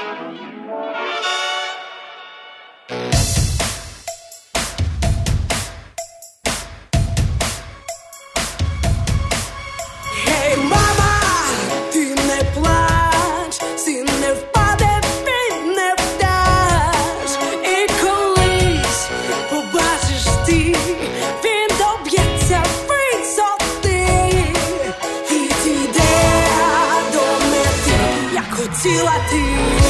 Гей, мама, ти не плач, син не впаде, він не вдаш. І колись побачиш ти, він доб'ється висоти і дійде до мети, як хотіла ти.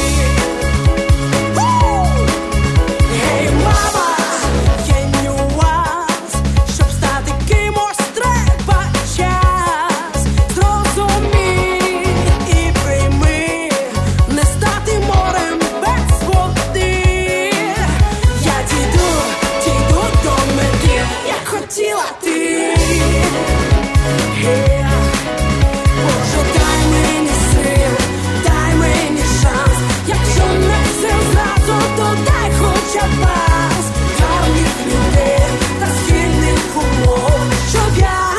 Гей, мама, є нюанс, щоб стати кимось, треба час. Зрозумій і прийми, не стати морем без води. Я дійду до мети, як хотіла ти. Боже, дай мені сил, дай мені шанс. Якщо не все зразу, то дай хоча б раз. Гарних людей та схильних умов, щоб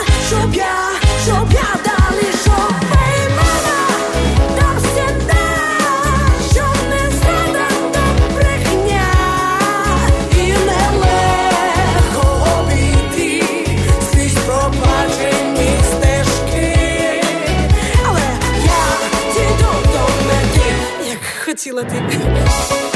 я далі йшов. Ей, мама, там стіна, щоб не зрада та брехня. І нелегко обійти скрізь пробачені стежки. Але я дійду до мети, як хотіла ти.